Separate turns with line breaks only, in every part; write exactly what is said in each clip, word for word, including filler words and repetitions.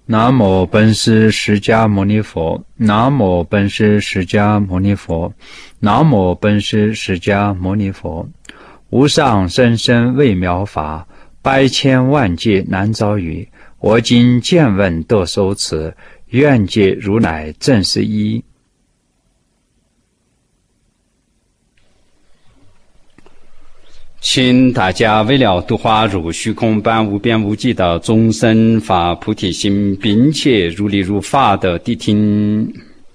南无本师释迦牟尼佛，南无本师释迦牟尼佛，南无本师释迦牟尼佛。无上甚深微妙法，百千万劫难遭遇。我今见闻得受持，愿解如来真实义。请大家为了度化如虚空般无边无际的众生发菩提心，并且如理如法的谛听。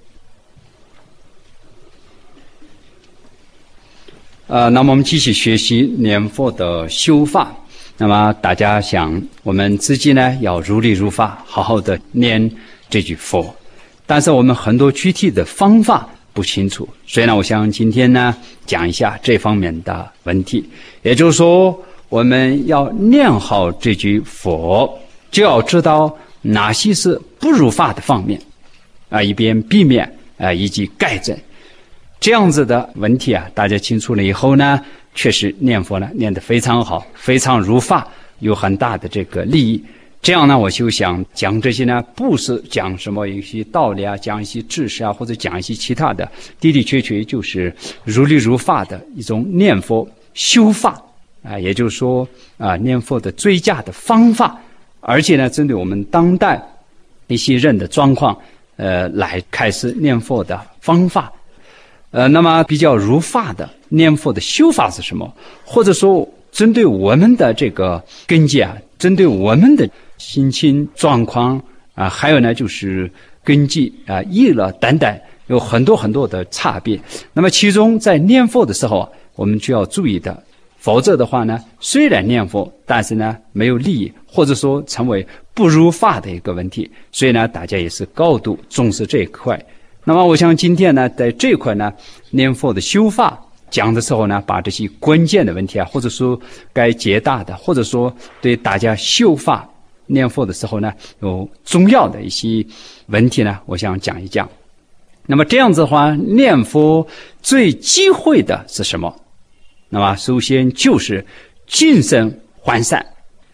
呃，那么我们继续学习念佛的修法。那么大家想，我们自己呢要如理如法，好好的念这句佛，但是我们很多具体的方法不清楚，所以呢，我想今天呢讲一下这方面的问题。也就是说，我们要念好这句佛，就要知道哪些是不如法的方面，啊，以便避免啊以及改正。这样子的问题啊，大家清楚了以后呢，确实念佛呢念得非常好，非常如法，有很大的这个利益。这样呢，我就想讲这些呢，不是讲什么一些道理啊，讲一些知识啊，或者讲一些其他的，的的确确就是如理如法的一种念佛修法啊，也就是说啊，念佛的最佳的方法，而且呢，针对我们当代一些人的状况，呃，来开始念佛的方法。呃，那么比较如法的念佛的修法是什么？或者说，针对我们的这个根基啊，针对我们的心情状况啊，还有呢就是根基啊、意乐等等，有很多很多的差别。那么其中在念佛的时候，我们就要注意的，否则的话呢，虽然念佛，但是呢没有利益，或者说成为不如法的一个问题。所以呢，大家也是高度重视这一块。那么我想今天呢，在这一块呢，念佛的修法讲的时候呢，把这些关键的问题啊，或者说该解答的，或者说对大家修法念佛的时候呢，有重要的一些问题呢，我想讲一讲。那么这样子的话，念佛最忌讳的是什么？那么首先就是精神涣散。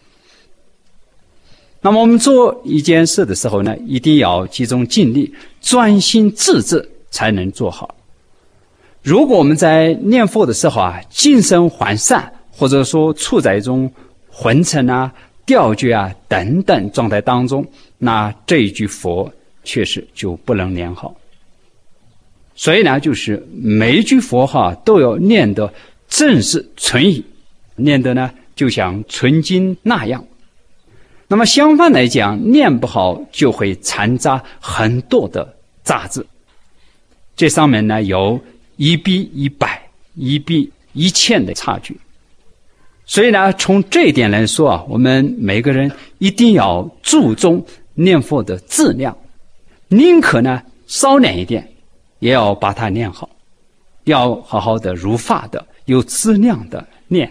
那么我们做一件事的时候呢，一定要集中精力，专心致志才能做好。如果我们在念佛的时候啊，精神涣散，或者说处在一种昏沉啊、掉觉啊等等状态当中，那这一句佛确实就不能念好。所以呢，就是每一句佛号都要念得正是纯意，念得呢就像纯经那样。那么相反来讲，念不好就会掺杂很多的杂质，这上面呢有一比一百、一比一千的差距。所以呢，从这一点来说啊，我们每个人一定要注重念佛的质量，宁可呢少念一点，也要把它念好，要好好的如法的、有质量的念。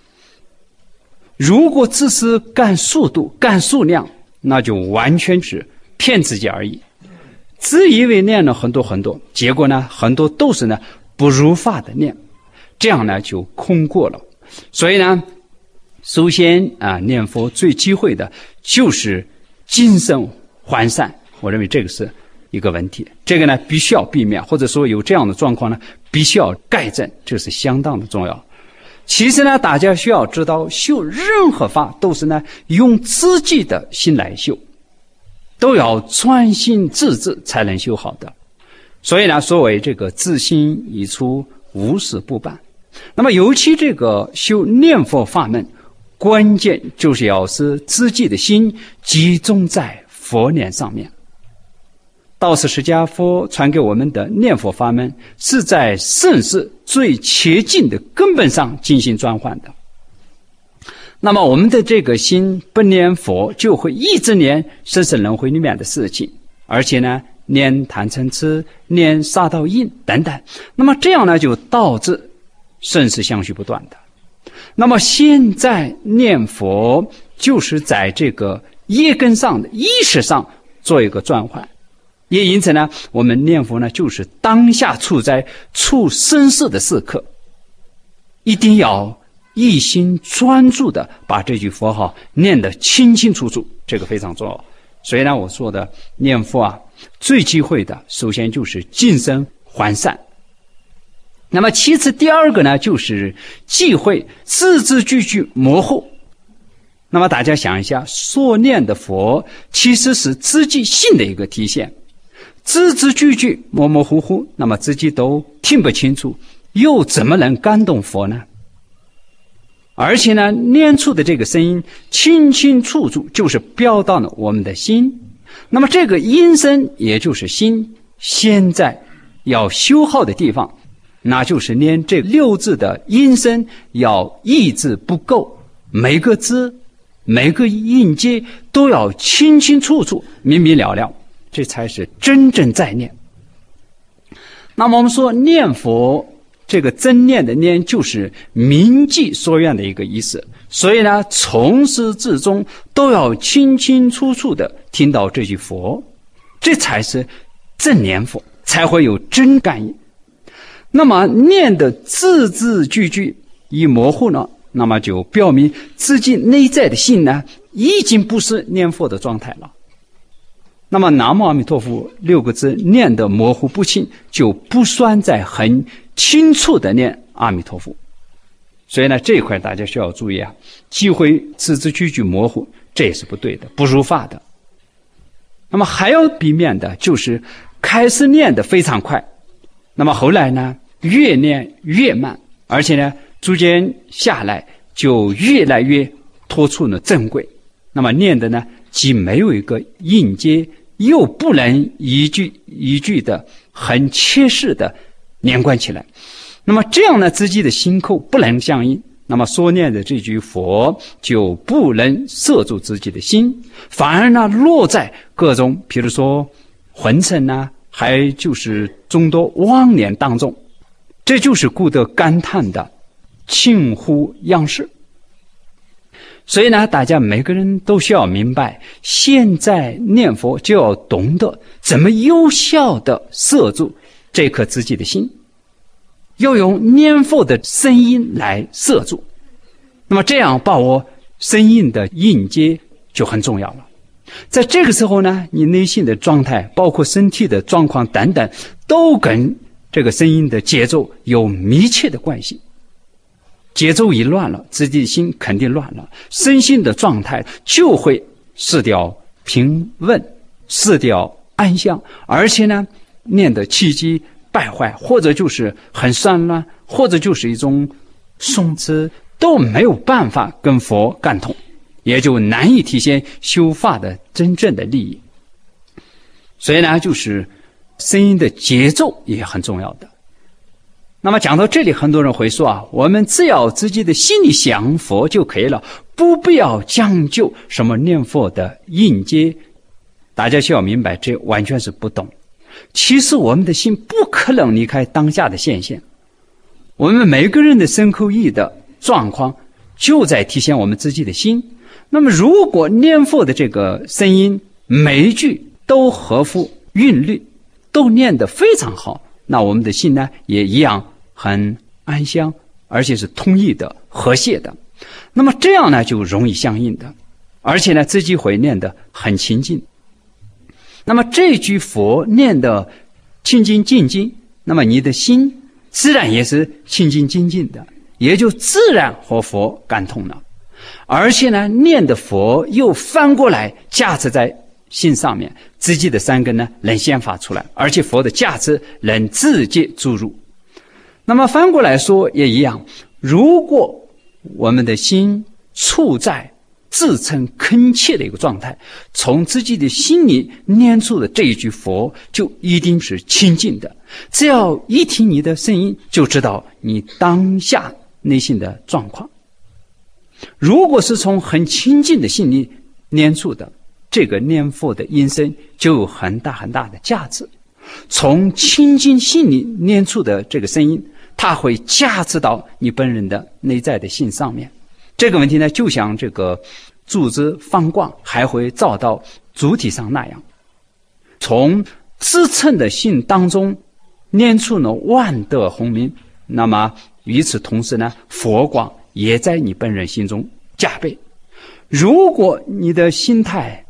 如果只是干速度、干数量，那就完全是骗自己而已。自以为念了很多很多，结果呢，很多都是呢不如法的念，这样呢就空过了。所以呢，首先啊，念佛最忌讳的就是精神涣散，我认为这个是一个问题，这个呢必须要避免，或者说有这样的状况呢，必须要改正，这是相当的重要。其实呢，大家需要知道，修任何法都是呢用自己的心来修，都要专心致志才能修好的。所以呢，所谓这个自心已出，无事不办。那么尤其这个修念佛法门，关键就是要使自己的心集中在佛念上面。道次释迦佛传给我们的念佛法门，是在生死最切近的根本上进行转换的。那么我们的这个心不念佛，就会一直念生死轮回里面的事情，而且呢念贪嗔痴、念杀盗淫等等。那么这样呢，就导致生死相续不断的。那么现在念佛就是在这个业根上的意识上做一个转换。也因此呢，我们念佛呢，就是当下处在处生死的时刻，一定要一心专注的把这句佛号念得清清楚楚，这个非常重要。 所以呢，我说的念佛啊，最忌讳的首先就是净身还善。那么其次第二个呢，就是忌讳字字句句模糊。那么大家想一下，所念的佛其实是自己心的一个体现，字字句句模模糊糊，那么自己都听不清楚，又怎么能感动佛呢？而且呢，念出的这个声音清清楚楚，就是表达了我们的心。那么这个音声也就是心，现在要修好的地方，那就是念这六字的音声要一字不够，每个字每个音节都要清清楚楚明明了了，这才是真正在念。那么我们说念佛，这个真念的念就是铭记所愿的一个意思，所以呢，从始至终都要清清楚楚的听到这句佛，这才是正念佛，才会有真感应。那么念的字字句句一模糊呢，那么就表明自己内在的心呢，已经不是念佛的状态了。那么南无阿弥陀佛六个字念得模糊不清，就不算在很清楚的念阿弥陀佛。所以呢，这一块大家需要注意啊，忌讳字字句句模糊，这也是不对的，不如法的。那么还要避免的就是开始念得非常快，那么后来呢越念越慢，而且呢逐渐下来就越来越脱出了正轨。那么念的呢，既没有一个音节，又不能一句一句的很切实的连贯起来。那么这样呢，自己的心口不能相应，那么所念的这句佛就不能摄住自己的心，反而呢落在各种比如说混沉啊，还就是众多妄念当中，这就是故得感叹的轻忽样式。所以呢，大家每个人都需要明白，现在念佛就要懂得怎么有效的摄住这颗自己的心，要用念佛的声音来摄住。那么这样把握声音的音节就很重要了。在这个时候呢，你内心的状态，包括身体的状况等等，都跟这个声音的节奏有密切的关系。节奏一乱了，自己的心肯定乱了，身心的状态就会失掉平稳，失掉安详，而且呢念得气机败坏，或者就是很散乱，或者就是一种松弛，都没有办法跟佛感通，也就难以体现修法的真正的利益。所以呢，就是声音的节奏也很重要的。那么讲到这里，很多人会说啊，我们只要自己的心里想佛就可以了，不必要讲究什么念佛的音节。大家需要明白，这完全是不懂。其实我们的心不可能离开当下的现象，我们每个人的身口意的状况就在体现我们自己的心。那么如果念佛的这个声音每一句都合乎韵律，都念得非常好，那我们的心呢也一样很安详，而且是通意的、和谐的。那么这样呢就容易相应的，而且呢自己会念得很清净。那么这句佛念得清净净净，那么你的心自然也是清净净净的，也就自然和佛感通了。而且呢念的佛又翻过来加持在心上面，自己的三根呢能显发出来，而且佛的价值能直接注入。那么翻过来说也一样，如果我们的心处在自称恳切的一个状态，从自己的心里念出的这一句佛就一定是清净的。只要一听你的声音，就知道你当下内心的状况。如果是从很清净的心里念出的，这个念佛的音声就有很大很大的价值。从清净心里念出的这个声音，它会加持到你本人的内在的心上面。这个问题呢，就像这个柱子放光还会照到主体上那样，从自称的心当中念出了万德洪名，那么与此同时呢，佛光也在你本人心中加倍。如果你的心态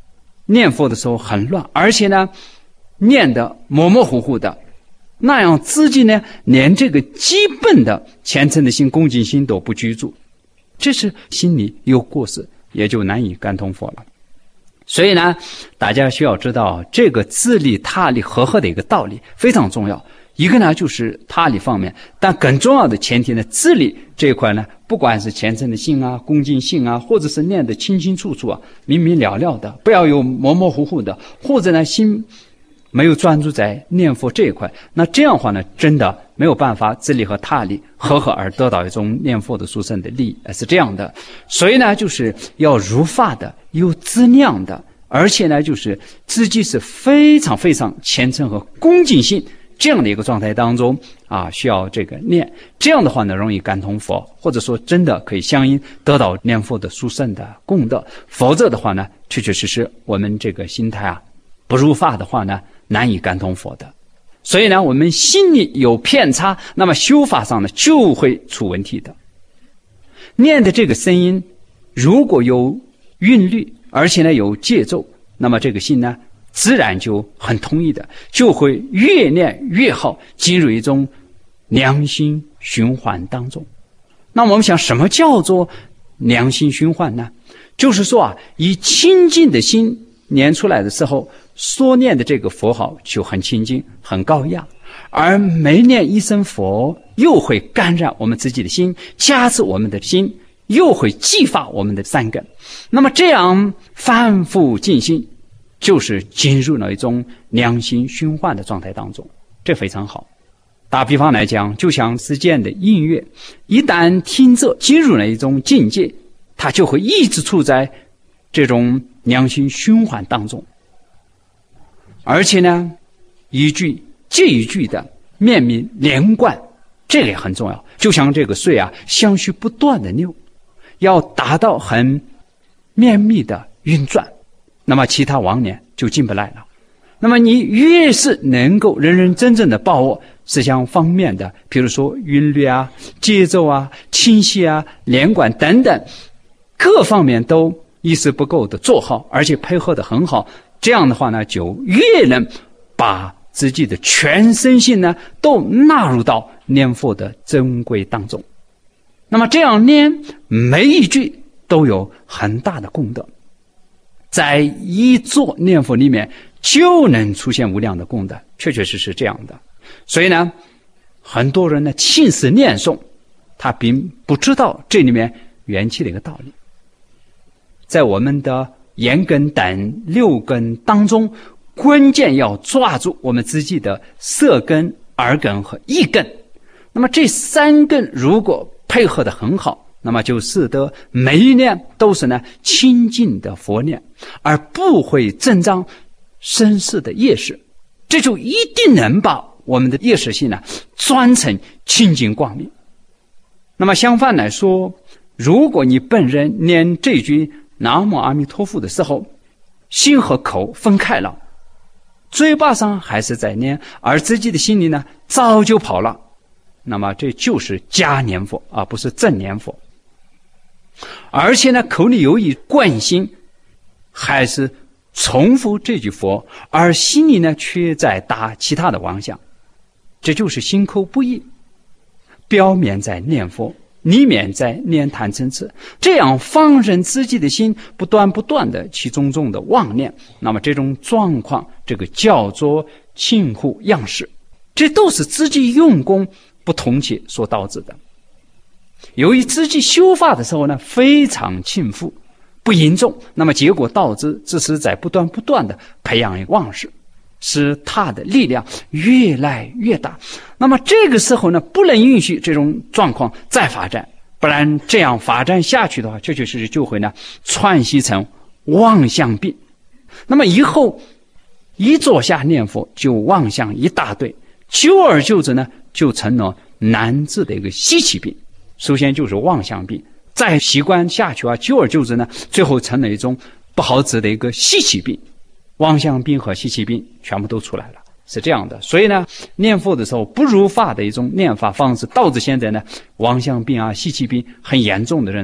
念佛的时候很乱，而且呢念得模模糊糊的，那样自己呢连这个基本的虔诚的心恭敬心都不居住，这是心里有过失，也就难以感通佛了。所以呢大家需要知道这个自利他利和合的一个道理非常重要。一个呢就是他利方面，但更重要的前提呢，自利这一块呢，不管是虔诚的心啊、恭敬心啊，或者是念得清清楚楚啊、明明了了的，不要有模模糊糊的，或者呢心没有专注在念佛这一块，那这样的话呢，真的没有办法自利和他利合合而得到一种念佛的殊胜的利益，是这样的。所以呢，就是要如法的、有质量的，而且呢，就是自己是非常非常虔诚和恭敬心。这样的一个状态当中啊，需要这个念，这样的话呢，容易感通佛，或者说真的可以相应得到念佛的殊胜的功德。否则的话呢，确确实实我们这个心态啊，不入法的话呢，难以感通佛的。所以呢，我们心里有偏差，那么修法上呢就会出问题的。念的这个声音如果有韵律，而且呢有节奏，那么这个心呢自然就很统一的，就会越念越好，进入一种良心循环当中。那我们想，什么叫做良心循环呢？就是说啊，以清净的心念出来的时候，所念的这个佛号就很清净很高雅，而每念一声佛又会感染我们自己的心，加持我们的心，又会激发我们的善根。那么这样反复进行，就是进入了一种良心循环的状态当中，这非常好。打比方来讲，就像世间的音乐，一旦听着进入了一种境界，它就会一直处在这种良心循环当中。而且呢，一句接一句的绵密连贯，这个也很重要。就像这个水啊，相续不断的流，要达到很绵密的运转，那么其他妄念就进不来了。那么你越是能够认认真真的把握思想方面的，比如说韵律啊、节奏啊、清晰啊、连贯等等，各方面都一丝不苟的做好，而且配合的很好，这样的话呢，就越能把自己的全身心呢都纳入到念佛的珍贵当中。那么这样念每一句都有很大的功德，在一座念佛里面就能出现无量的功德，确确实实这样的。所以呢，很多人呢轻视念诵，他并不知道这里面缘起的一个道理。在我们的眼根等六根当中，关键要抓住我们自己的色根、耳根和意根。那么这三根如果配合得很好，那么就使得每一念都是呢清净的佛念，而不会增长生世的业识，这就一定能把我们的业识性呢转成清净光明。那么相反来说，如果你本人念这句南无阿弥陀佛的时候，心和口分开了，嘴巴上还是在念，而自己的心里呢早就跑了，那么这就是假念佛，而不是真念佛。而且呢，口里有一惯心，还是重复这句佛，而心里呢却在打其他的妄想，这就是心口不一，表面在念佛，里面在念贪嗔痴，这样放任自己的心不断不断的起种种的妄念，那么这种状况，这个叫做轻忽样式，这都是自己用功不同切所导致的。由于自己修法的时候呢非常轻忽不严重，那么结果导致只是在不断不断的培养妄识，使他的力量越来越大。那么这个时候呢，不能允许这种状况再发展，不然这样发展下去的话，确确实实就会呢串习成妄想病。那么以后一坐下念佛就妄想一大堆，久而久之呢就成了难治的一个习气病。首先就是妄想病，再习惯下去啊，久而久之呢，最后成了一种不好治的一个习气病。妄想病和习气病全部都出来了，是这样的。所以呢，念佛的时候不如法的一种念法方式，导致现在呢妄想病啊、习气病很严重的人呢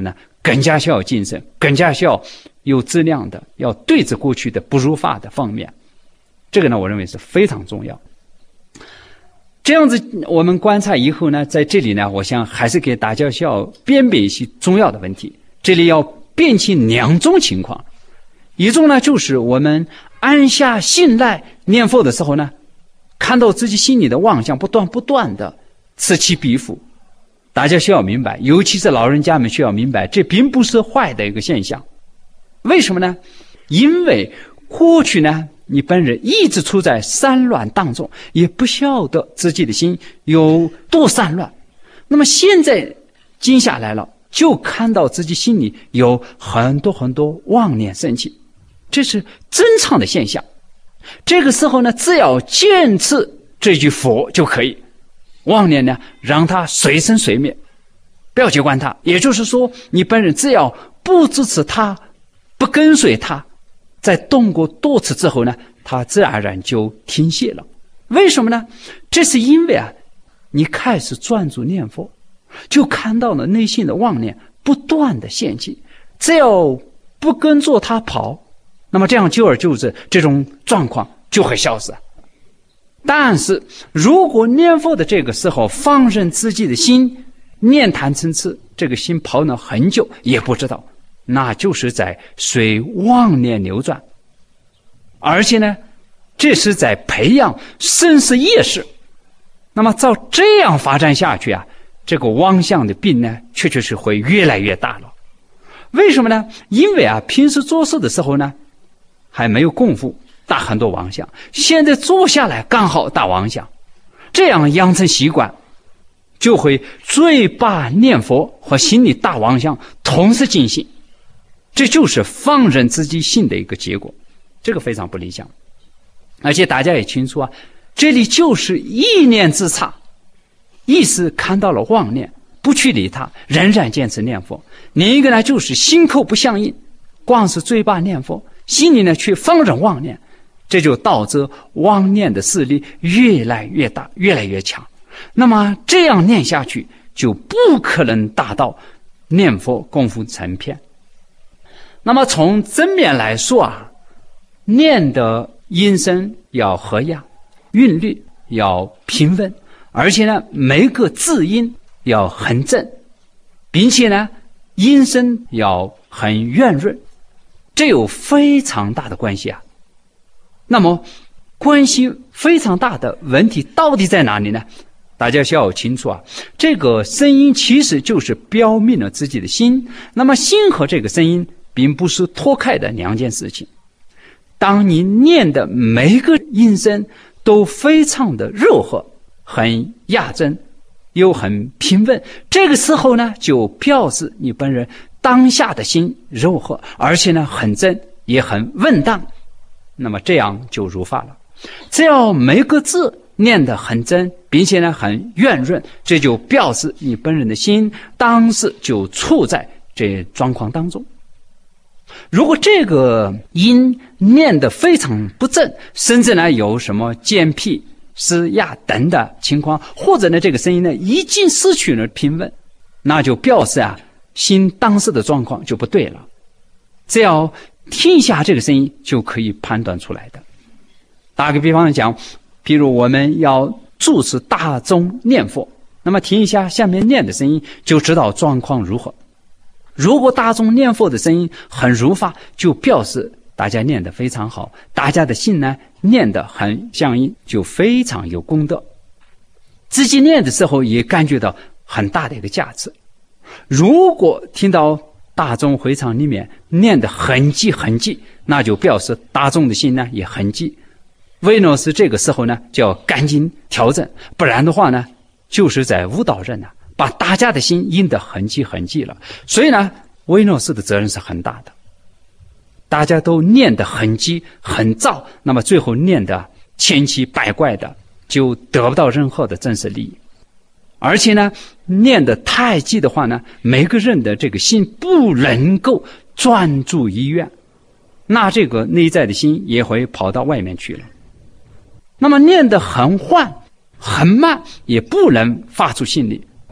更加需要谨慎，更加需要有质量的，要对着过去的不如法的方面。这个呢，我认为是非常重要。这样子我们观察以后呢，在这里呢，我想还是给大家需要辨别一些重要的问题。这里要辨清两种情况，一种呢就是我们安下信赖念佛的时候呢，看到自己心里的妄想不断不断的此起彼伏。大家需要明白，尤其是老人家们需要明白，这并不是坏的一个现象。为什么呢？因为过去呢，你本人一直处在散乱当中，也不晓得自己的心有多散乱。那么现在静下来了，就看到自己心里有很多很多妄念升起，这是正常的现象。这个时候呢，只要坚持这句佛就可以，妄念呢让它随生随灭，不要去管它。也就是说，你本人只要不支持它，不跟随它，在动过多次之后呢，它自然而然就停歇了。为什么呢？这是因为啊，你开始专注念佛，就看到了内心的妄念不断的现起，只要不跟着它跑，那么这样久而久之，这种状况就会消失。但是如果念佛的这个时候放任自己的心念贪嗔痴，这个心跑了很久也不知道，那就是在随妄念流转，而且呢，这是在培养生死业识。那么照这样发展下去啊，这个妄想的病呢，确确实会越来越大了。为什么呢？因为啊，平时做事的时候呢，还没有功夫打很多妄想，现在坐下来刚好打妄想，这样养成习惯，就会嘴巴念佛和心里打妄想同时进行，这就是放任自己心的一个结果，这个非常不理想。而且大家也清楚啊，这里就是意念之差，意识看到了妄念，不去理它，仍然坚持念佛；另一个呢，就是心口不相应，光是嘴巴念佛，心里呢却放任妄念，这就导致妄念的势力越来越大，越来越强。那么这样念下去，就不可能达到念佛功夫成片。那么从正面来说啊，念的音声要和雅，韵律要平稳，而且呢，每个字音要很正，并且呢，音声要很圆润，这有非常大的关系啊。那么关系非常大的问题到底在哪里呢？大家需要清楚啊，这个声音其实就是表明了自己的心，那么心和这个声音并不是脱开的两件事情。当你念的每个音声都非常的柔和，很雅正，又很平稳，这个时候呢，就表示你本人当下的心柔和，而且呢很正，也很稳当，那么这样就如法了。只要每个字念得很真，并且呢很圆润，这就表示你本人的心当时就处在这状况当中。如果这个音念得非常不正，甚至呢有什么间僻、失哑等的情况，或者呢这个声音呢已经失去了平稳，那就表示啊心当时的状况就不对了。只要听一下这个声音就可以判断出来的。打个比方讲，譬如我们要主持大众念佛，那么听一下下面念的声音，就知道状况如何。如果大众念佛的声音很如法，就表示大家念得非常好，大家的心呢念得很相应，就非常有功德。自己念的时候也感觉到很大的一个价值。如果听到大众会场里面念得很急很急，那就表示大众的心呢也很急。唯诺是这个时候呢就要赶紧调整，不然的话呢就是在误导人呢、啊，把大家的心引得很急很急了。所以呢唯诺斯的责任是很大的，大家都念得很急很躁，那么最后念得千奇百怪的，就得不到任何的真实利益。而且呢念得太急的话呢，每个人的这个心不能够专注意愿，那这个内在的心也会跑到外面去了。那么念得很缓很慢，也不能发出心力，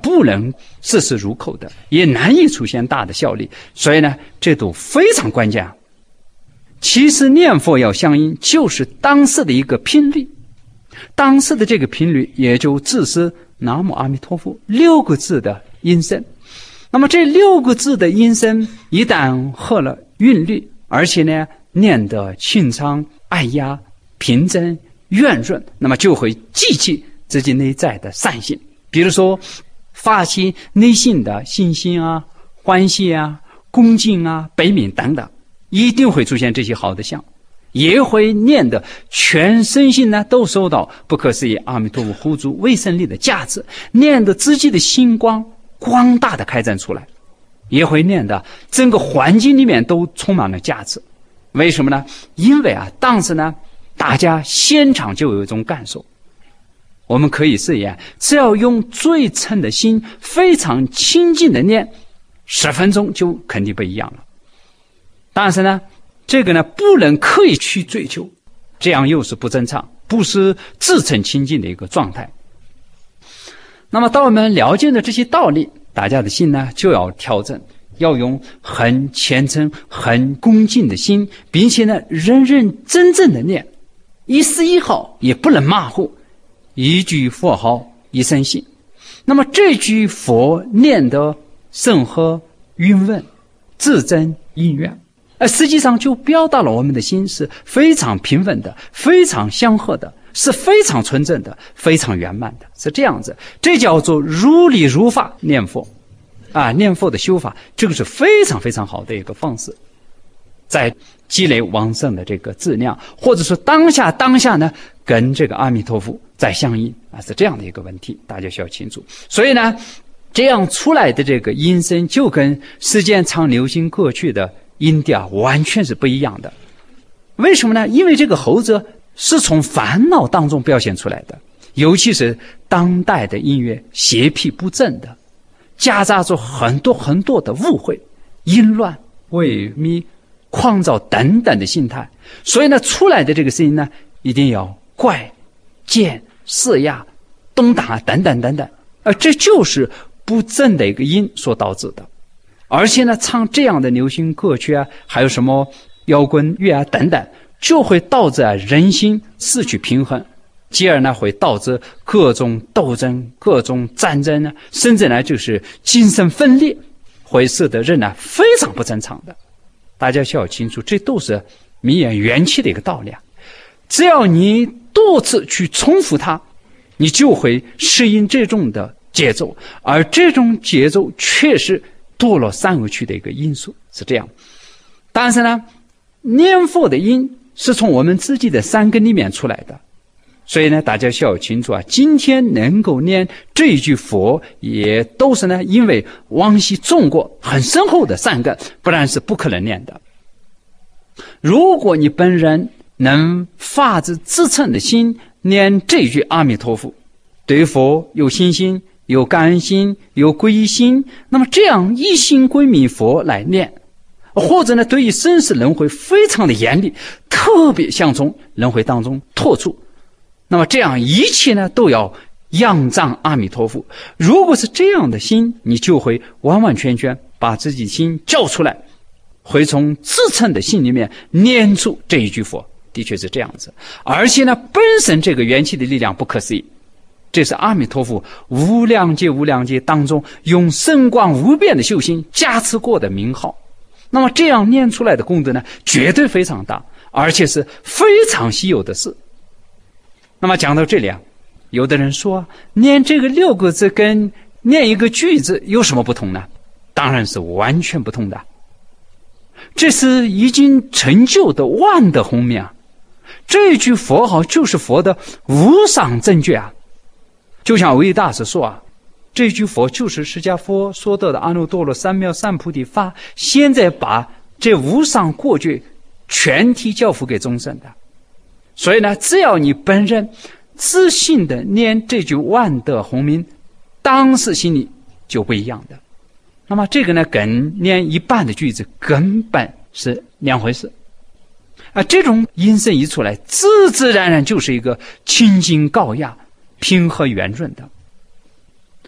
不能事事入口的，也难以出现大的效力。所以呢，这都非常关键啊。其实念佛要相应，就是当时的一个频率，当时的这个频率也就只是南无阿弥陀佛六个字的音声。那么这六个字的音声一旦合了韵律，而且呢念得清畅、爱压、平真、圆润，那么就会激起自己内在的善性，比如说发起内心的信心啊、欢喜啊、恭敬啊、悲悯等等，一定会出现这些好的相，也会念得全身心呢都受到不可思议阿弥陀佛护助威神力的价值，念得自己的心光光大的开展出来，也会念得整个环境里面都充满了价值。为什么呢？因为啊，当时呢大家现场就有一种感受，我们可以试验，只要用最诚的心非常清净的念，十分钟就肯定不一样了。但是呢这个呢不能刻意去追求，这样又是不正常，不是自诚清净的一个状态。那么当我们了解了这些道理，大家的心呢就要调整，要用很虔诚很恭敬的心，并且呢认认真真的念，一丝一毫也不能马虎，一句佛号一生信。那么这句佛念得甚和韵稳，自真因缘，而实际上就表达了我们的心是非常平稳的，非常祥和的，是非常纯正的，非常圆满的，是这样子。这叫做如理如法念佛啊，念佛的修法，这个是非常非常好的一个方式，在积累旺盛的这个质量，或者说当下当下呢跟这个阿弥陀佛在相应啊，是这样的一个问题，大家需要清楚。所以呢这样出来的这个音声就跟世间常流行歌曲的音调完全是不一样的。为什么呢？因为这个猴子是从烦恼当中表现出来的，尤其是当代的音乐邪僻不正的，夹杂着很多很多的误会、淫乱、萎靡、狂躁等等的心态，所以呢出来的这个声音呢一定要怪、贱、嘶哑、动荡啊等等等等，而这就是不正的一个音所导致的。而且呢唱这样的流行歌曲啊，还有什么摇滚乐啊等等，就会导致啊人心失去平衡，继而呢会导致各种斗争、各种战争呢，甚至呢就是精神分裂，会使得人呢非常不正常的。大家需要清楚，这都是迷眼元气的一个道理啊。只要你多次去重复它，你就会适应这种的节奏，而这种节奏确实堕落三恶趣的一个因素，是这样。但是呢念佛的音是从我们自己的三根里面出来的，所以呢大家需要清楚啊，今天能够念这一句佛，也都是呢因为往昔种过很深厚的善根，不然是不可能念的。如果你本人能发自至诚的心念这一句阿弥陀佛，对佛有信心、有感恩心、有皈依心，那么这样一心归命佛来念，或者呢对于生死轮回非常的严厉，特别想从轮回当中脱出，那么这样一切呢都要仰仗阿弥陀佛。如果是这样的心，你就会完完全全把自己心叫出来，会从至诚的心里面念出这一句佛，的确是这样子。而且呢本身这个元气的力量不可思议，这是阿弥陀佛无量劫无量劫当中用圣光无边的修行加持过的名号，那么这样念出来的功德呢绝对非常大，而且是非常稀有的事。那么讲到这里啊，有的人说念这个六个字跟念一个句子有什么不同呢？当然是完全不同的，这是已经成就的万德洪名啊，这句佛号就是佛的无上正觉啊。就像维大师说啊，这句佛就是释迦佛说得的阿耨多罗三藐三菩提法，现在把这无上果觉全体交付给众生的。所以呢只要你本人自信的念这句万德洪名，当时心里就不一样的。那么这个呢跟念一半的句子根本是两回事啊，这种音声一出来，自自然然就是一个清净高雅、平和圆润的。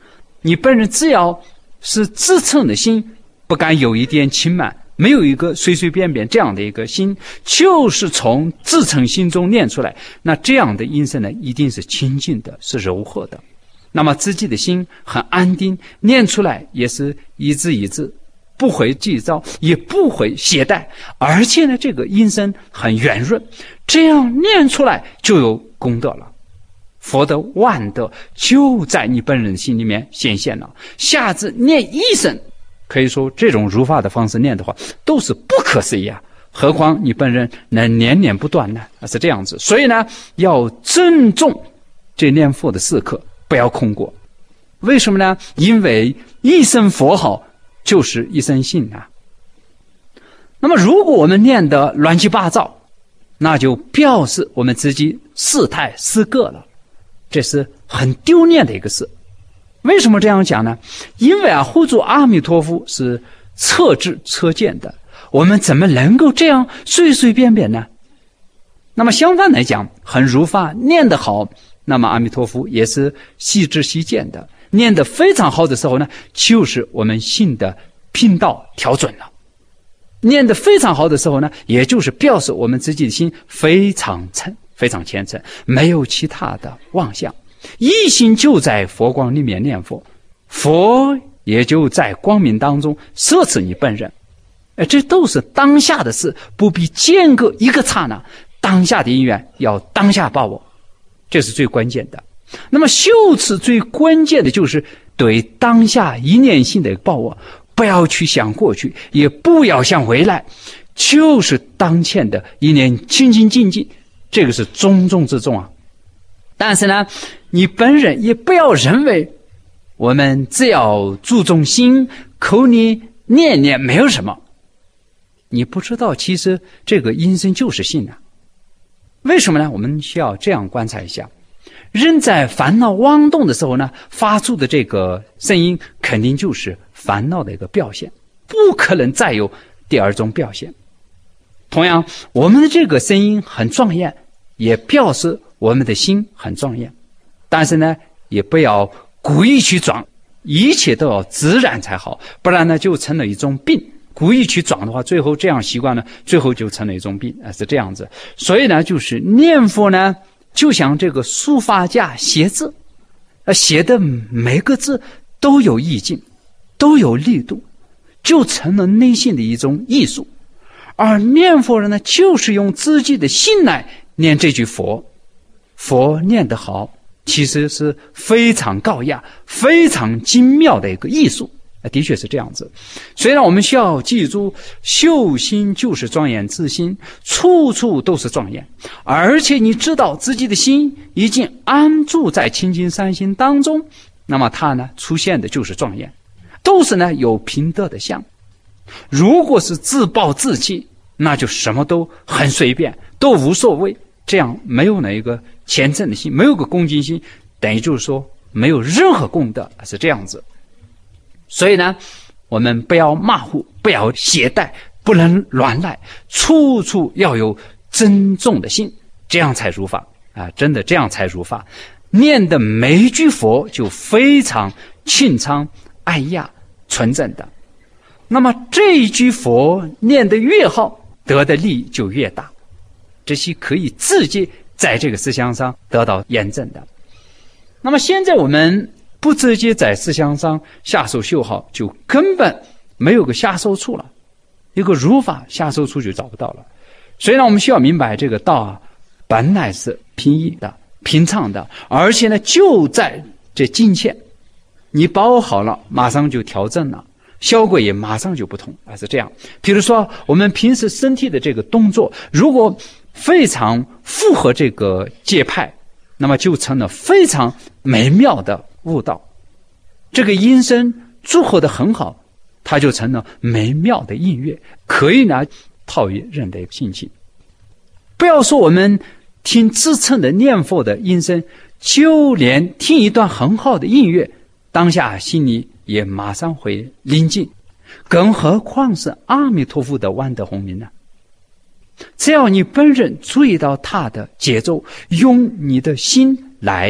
你本人只要是自称的心，不敢有一点轻慢，没有一个随随便便这样的一个心，就是从自称心中念出来，那这样的音声呢，一定是清净的，是柔和的。那么自己的心很安定，念出来也是一字一字，不会计较，也不会懈怠，而且呢，这个音声很圆润，这样念出来就有功德了。佛的万德就在你本人心里面显现了。下次念一声，可以说这种如法的方式念的话，都是不可思议啊！何况你本人能念念不断呢？是这样子。所以呢，要珍重这念佛的时刻，不要空过。为什么呢？因为一声佛号就是一声信啊。那么如果我们念得乱七八糟，那就表示我们自己事态失各了，这是很丢脸的一个事。为什么这样讲呢？因为啊，护主阿弥陀佛是测知测见的，我们怎么能够这样随随便便呢？那么相反来讲，很如法念得好，那么阿弥陀佛也是细知细见的。念得非常好的时候呢，就是我们心的频道调准了。念得非常好的时候呢，也就是表示我们自己的心非常诚非常虔诚，没有其他的妄想，一心就在佛光里面念佛，佛也就在光明当中摄持你本人。哎，这都是当下的事，不必间隔一个刹那，当下的因缘要当下把握，这是最关键的。那么修持最关键的就是对当下一念心的把握，不要去想过去，也不要想未来，就是当前的一念清清净净，这个是重中之重啊。但是呢，你本人也不要认为我们只要注重心，口里念念没有什么。你不知道其实这个音声就是信啊。为什么呢？我们需要这样观察一下，人在烦恼妄动的时候呢，发出的这个声音肯定就是烦恼的一个表现，不可能再有第二种表现。同样，我们的这个声音很庄严，也表示我们的心很庄严，但是呢，也不要故意去装，一切都要自然才好，不然呢就成了一种病。故意去装的话，最后这样习惯呢，最后就成了一种病啊，是这样子。所以呢，就是念佛呢，就像这个书法家写字，呃，写的每个字都有意境，都有力度，就成了内心的一种艺术。而念佛人呢，就是用自己的心来念这句佛，佛念得好，其实是非常高雅、非常精妙的一个艺术。的确是这样子。所以呢，我们需要记住，修心就是庄严自心，处处都是庄严。而且你知道自己的心已经安住在清净三心当中，那么它呢出现的就是庄严，都是呢有平等的相。如果是自暴自弃，那就什么都很随便，都无所谓，这样没有哪一个虔诚的心，没有个恭敬心，等于就是说没有任何功德，是这样子。所以呢，我们不要马虎，不要懈怠，不能乱来，处处要有珍重的心，这样才如法啊！真的这样才如法。念的每一句佛就非常清畅、爱雅、纯正的。那么这一句佛念得越好，得的利就越大，这些可以直接在这个思想上得到验证的。那么现在我们不直接在思想上下手修好，就根本没有个下手处了，一个如法下手处就找不到了。所以呢，我们需要明白这个道啊，本来是平易的、平常的，而且呢就在这近前，你把握好了，马上就调整了，效果也马上就不同，啊，是这样。比如说我们平时身体的这个动作，如果非常符合这个节拍，那么就成了非常美妙的悟道。这个音声组合得很好，它就成了美妙的音乐，可以呢套于人的心情。不要说我们听自称的念佛的音声，就连听一段很好的音乐，当下心里也马上会宁静，更何况是阿弥陀佛的万德洪名呢？只要你本人注意到他的节奏，用你的心来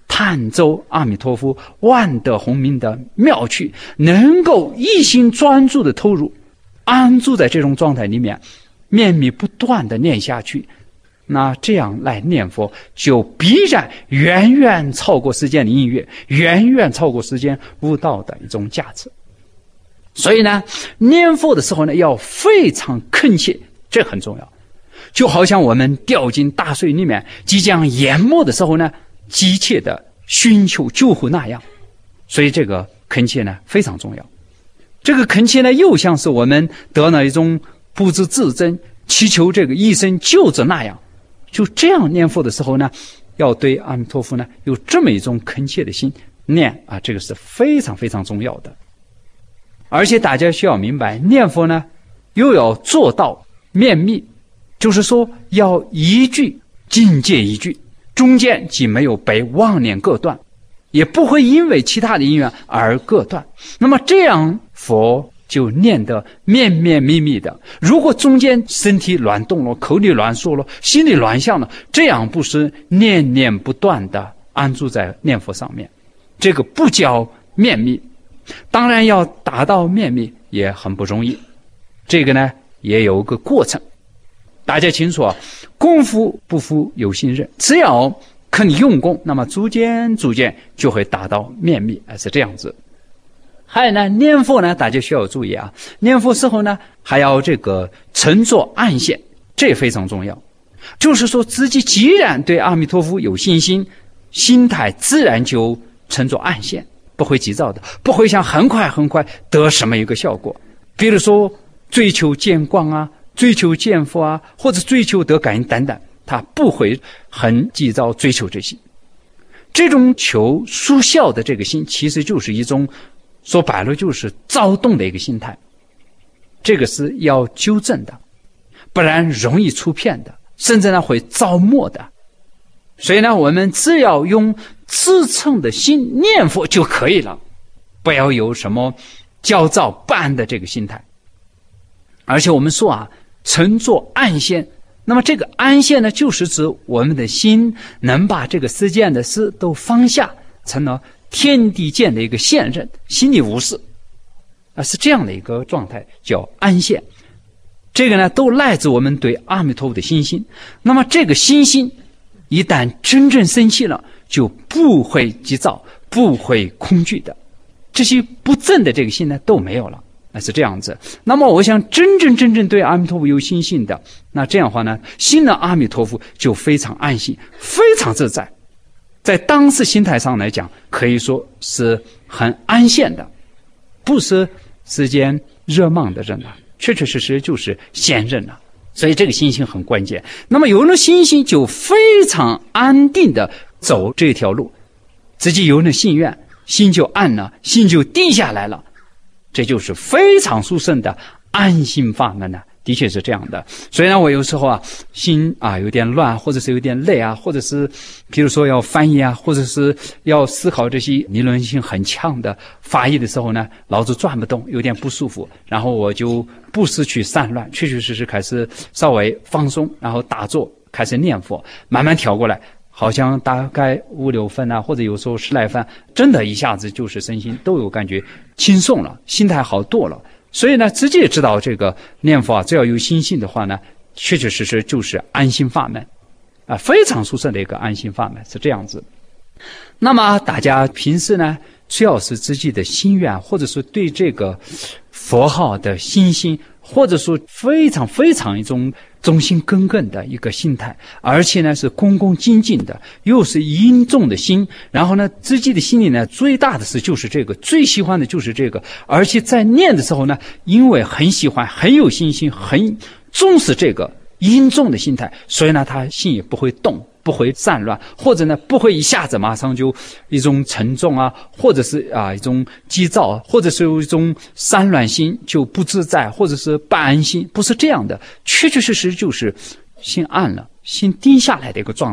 探究阿弥陀佛万德洪名的妙趣，能够一心专注的投入，安住在这种状态里面，面密不断的念下去，那这样来念佛就必然远远超过世间的音乐，远远超过世间悟道的一种价值。所以呢，念佛的时候呢，要非常恳切，这很重要。就好像我们掉进大水里面即将淹没的时候呢，急切的寻求救护那样。所以这个恳切呢非常重要。这个恳切呢，又像是我们得了一种不知自珍，祈求这个医生救治那样。就这样念佛的时候呢，要对阿弥陀佛呢有这么一种恳切的心念啊，这个是非常非常重要的。而且大家需要明白，念佛呢又要做到面密，就是说要一句境界一句，中间既没有被妄念各断，也不会因为其他的因缘而各断。那么这样佛就念得面面密密的。如果中间身体乱动了，口里乱说了，心里乱想了，这样不是念念不断的安住在念佛上面，这个不叫面密。当然要达到面密也很不容易，这个呢也有个过程。大家清楚啊，功夫不负有心人，只要肯用功，那么逐渐逐渐就会达到面密，是这样子。还有呢，念佛呢，大家需要注意啊，念佛时候呢，还要这个沉着暗现，这也非常重要。就是说自己既然对阿弥陀佛有信心，心态自然就沉着暗现，不会急躁的，不会想很快很快得什么一个效果。比如说追求见光啊，追求见佛啊，或者追求得感应等等，他不会很急躁追求这些。这种求殊效的这个心，其实就是一种说白了就是躁动的一个心态，这个是要纠正的，不然容易出骗的，甚至呢会造没的。所以呢，我们只要用自称的心念佛就可以了，不要有什么焦躁不安的这个心态。而且我们说啊，沉着暗现，那么这个暗现呢，就是指我们的心能把这个世间的事都放下，成了天地间的一个现任，心里无事啊，是这样的一个状态，叫安现。这个呢，都来自我们对阿弥陀佛的信心。那么这个信心一旦真正生气了，就不会急躁，不会恐惧的，这些不正的这个心呢都没有了，那是这样子。那么我想真正真正对阿弥陀佛有信心的，那这样的话呢，信了阿弥陀佛就非常安心，非常自在。在当时心态上来讲，可以说是很安现的，不是世间热梦的人了，确确实实就是现任了。所以这个信心很关键。那么有了信心，就非常安定的走这条路，自己有了信愿，心就安了，心就定下来了，这就是非常殊胜的安心法门呢。的确是这样的。所以呢，我有时候啊，心啊有点乱，或者是有点累啊，或者是比如说要翻译啊，或者是要思考这些理论性很强的法义的时候呢，脑子转不动，有点不舒服，然后我就不是去散乱，确确实实开始稍微放松，然后打坐，开始念佛，慢慢调过来，好像大概五六分啊，或者有时候十来分，真的一下子就是身心都有感觉轻松了，心态好多了。所以呢，自己也知道这个念佛啊，只要有心性的话呢，确确实实就是安心法门啊，非常殊胜的一个安心法门，是这样子。那么大家平时呢，只要是自己的心愿，或者是对这个佛号的信心，或者说非常非常一种忠心耿耿的一个心态，而且呢是恭恭敬敬的，又是殷重的心，然后呢自己的心里呢最大的事就是这个，最喜欢的就是这个，而且在念的时候呢，因为很喜欢，很有信心，很重视这个殷重的心态，所以呢他心也不会动，不会散乱，或者呢不会一下子马上就一种沉重啊，或者是啊一种急躁，或者是有一种散乱心就不自在，或者是不安心，不是这样的，确确实实就是心安了，心定下来的一个状态，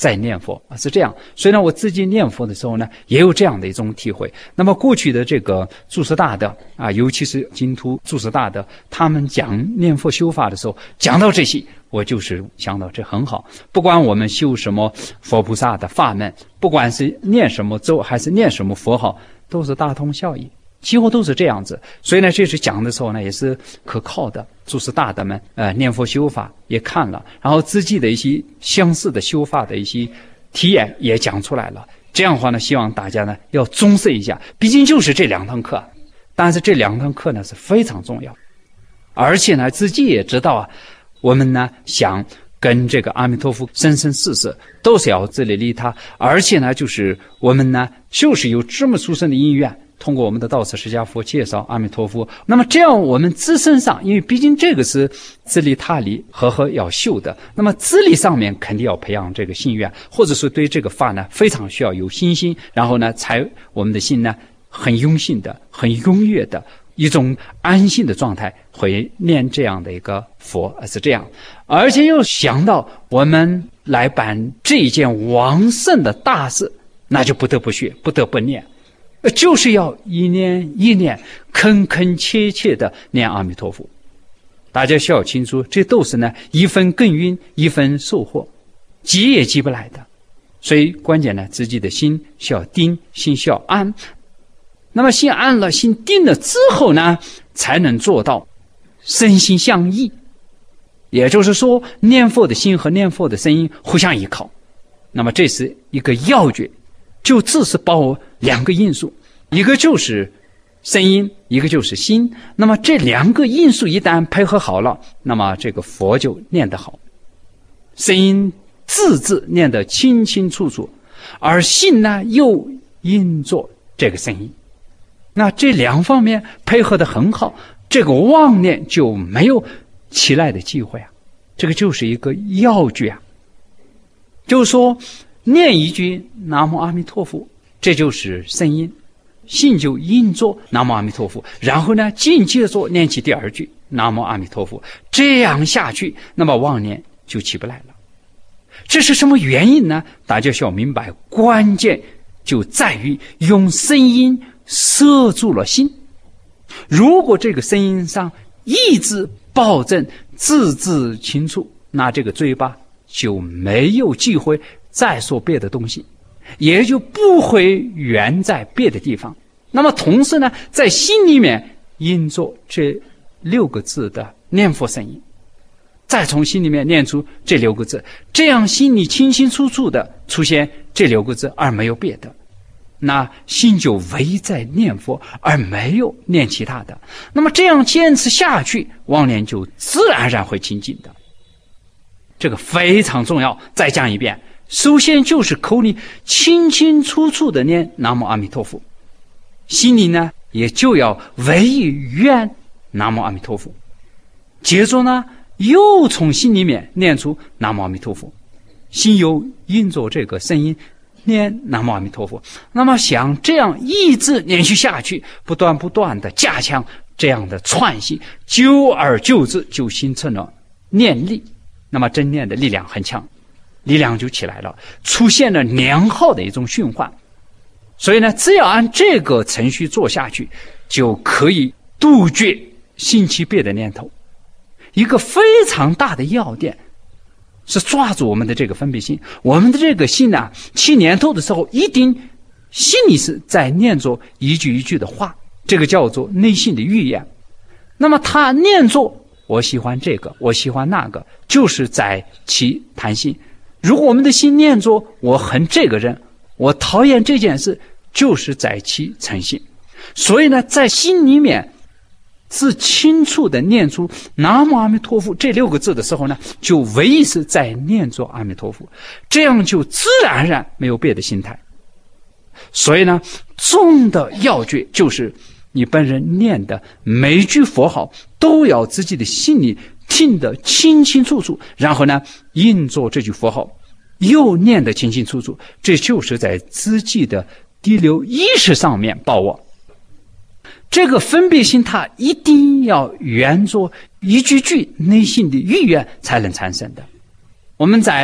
在念佛啊，是这样。所以呢，我自己念佛的时候呢，也有这样的一种体会。那么过去的这个祖师大德啊，尤其是净土祖师大德，他们讲念佛修法的时候，讲到这些，我就是想到这很好。不管我们修什么佛菩萨的法门，不管是念什么咒还是念什么佛号，都是大同小异。几乎都是这样子，所以呢，这次讲的时候呢，也是可靠的。祖师大德们，呃，念佛修法也看了，然后自己的一些相似的修法的一些体验也讲出来了。这样的话呢，希望大家呢要重视一下，毕竟就是这两堂课，但是这两堂课呢是非常重要，而且呢，自己也知道啊，我们呢想跟这个阿弥陀佛生生世世都是要自利利他，而且呢，就是我们呢就是有这么殊胜的因缘。通过我们的道次释迦佛介绍阿弥陀佛，那么这样我们自身上，因为毕竟这个是自利他利和合要修的，那么自利上面肯定要培养这个心愿，或者是对这个法呢非常需要有信心，然后呢才我们的心呢很用心的、很踊跃的一种安心的状态会念这样的一个佛，是这样。而且又想到我们来办这一件往圣的大事，那就不得不学，不得不念。就是要一念一念恳恳切切的念阿弥陀佛。大家需要清楚，这都是呢一分耕耘一分收获，急也急不来的。所以关键呢，自己的心需要定，心需要安。那么心安了，心定了之后呢，才能做到身心相依。也就是说，念佛的心和念佛的声音互相依靠。那么这是一个要诀，就只是包括两个因素，一个就是声音，一个就是心。那么这两个因素一旦配合好了，那么这个佛就念得好，声音字字念得清清楚楚，而心呢又应作这个声音。那这两方面配合得很好，这个妄念就没有起来的机会啊。这个就是一个要诀啊，就是说念一句南无阿弥陀佛，这就是声音，心就应作南无阿弥陀佛，然后呢紧接着念起第二句南无阿弥陀佛，这样下去，那么妄念就起不来了。这是什么原因呢？大家需要明白，关键就在于用声音摄住了心。如果这个声音上一直保证字字清楚，那这个嘴巴就没有机会再说别的东西，也就不会缘在别的地方。那么同时呢，在心里面应作这六个字的念佛声音，再从心里面念出这六个字，这样心里清清楚楚的出现这六个字，而没有别的，那心就唯在念佛，而没有念其他的。那么这样坚持下去，妄念就自然而然会清净的。这个非常重要。再讲一遍，首先就是口里清清楚楚的念南无阿弥陀佛，心里呢也就要唯愿南无阿弥陀佛，接着呢又从心里面念出南无阿弥陀佛，心又应着这个声音念南无阿弥陀佛。那么想这样一直连续下去，不断不断的加强这样的串习，久而久之就形成了念力。那么真念的力量很强，力量就起来了，出现了良好的一种循环。所以呢，只要按这个程序做下去，就可以杜绝兴起别的念头。一个非常大的要点是抓住我们的这个分别心。我们的这个心啊，起念头的时候，一定心里是在念着一句一句的话，这个叫做内心的语言。那么他念着我喜欢这个，我喜欢那个，就是在起贪心。如果我们的心念着我恨这个人，我讨厌这件事，就是在起嗔心。所以呢，在心里面是清楚的念出南无阿弥陀佛这六个字的时候呢，就唯一是在念着阿弥陀佛，这样就自然而然没有别的心态。所以呢，重的要诀就是你本人念的每一句佛号都要自己的心里听得清清楚楚，然后呢应着这句佛号又念得清清楚楚，这就是在自己的第六意识上面把握。这个分别心它一定要沿着一句句内心的语言才能产生的。我们在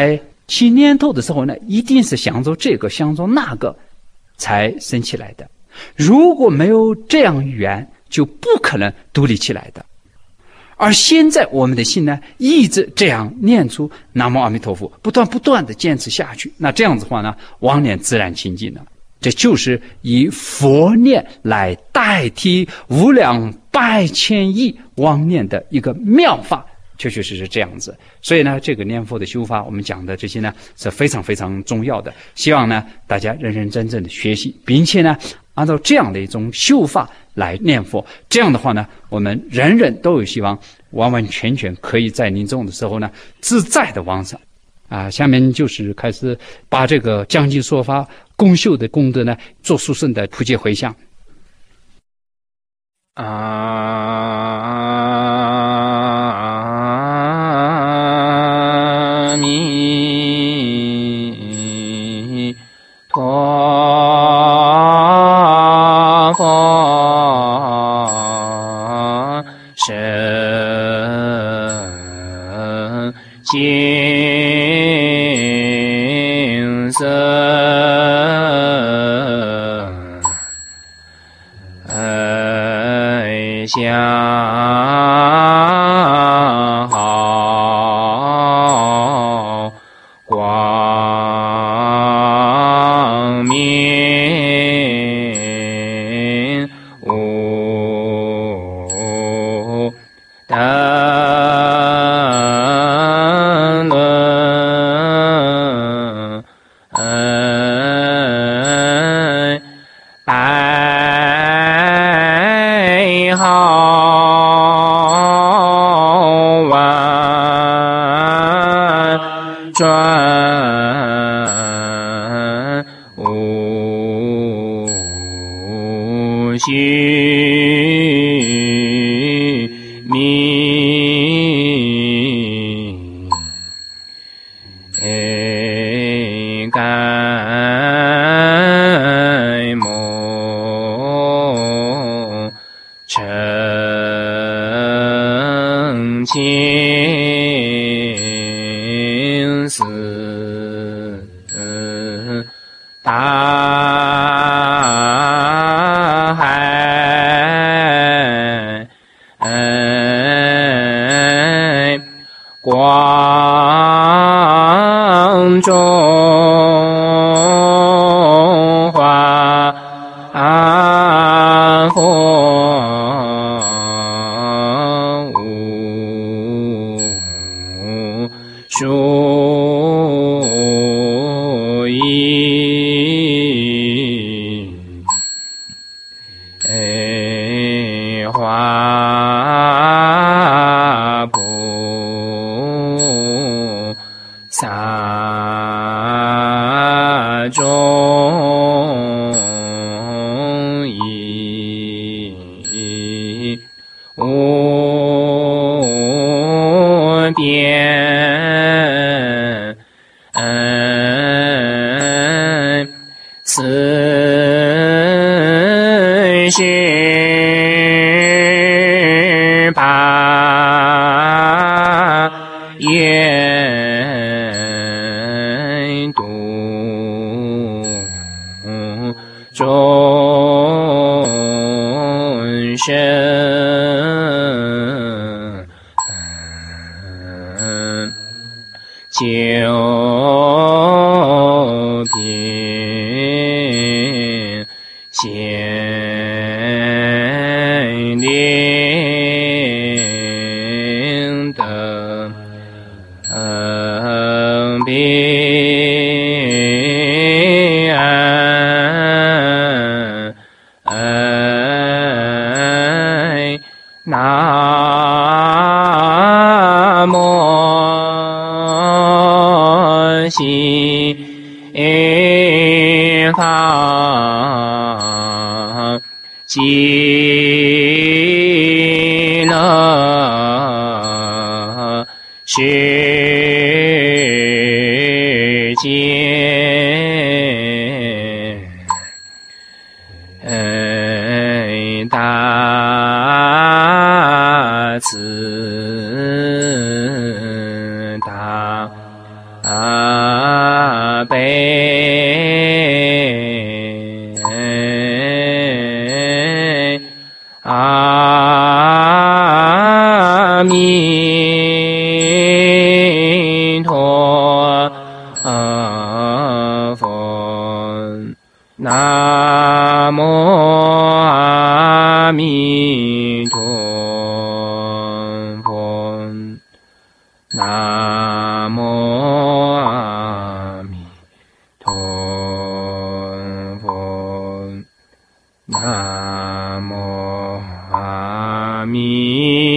起念头的时候呢，一定是想着这个想着那个才生起来的，如果没有这样缘，就不可能独立起来的。而现在我们的心呢，一直这样念出南无阿弥陀佛，不断不断的坚持下去，那这样子的话呢，妄念自然清净了。这就是以佛念来代替无量百千亿妄念的一个妙法，确确实实这样子。所以呢，这个念佛的修法，我们讲的这些呢是非常非常重要的，希望呢大家认认真真的学习，并且呢按照这样的一种修法来念佛，这样的话呢，我们人人都有希望完完全全可以在临终的时候呢自在的往生啊。下面就是开始把这个讲经说法功修的功德呢做殊胜的普及回向。
阿弥陀佛，深净色相好光明无等论爱好万转无虚名，该梦澄清思大海光中华佛无殊意，华菩萨中意无边此是法愿度众生，救贫显灵等彼岸南无悉方极乐世界，大慈大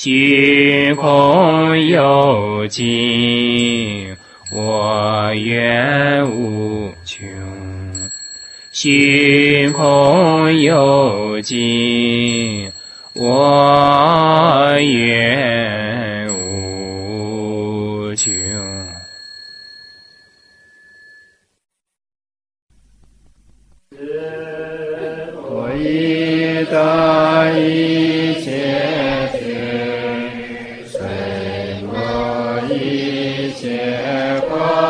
虚空有尽，我愿无穷。虚空有尽，我愿无穷。
我已得一切智，随我一切观。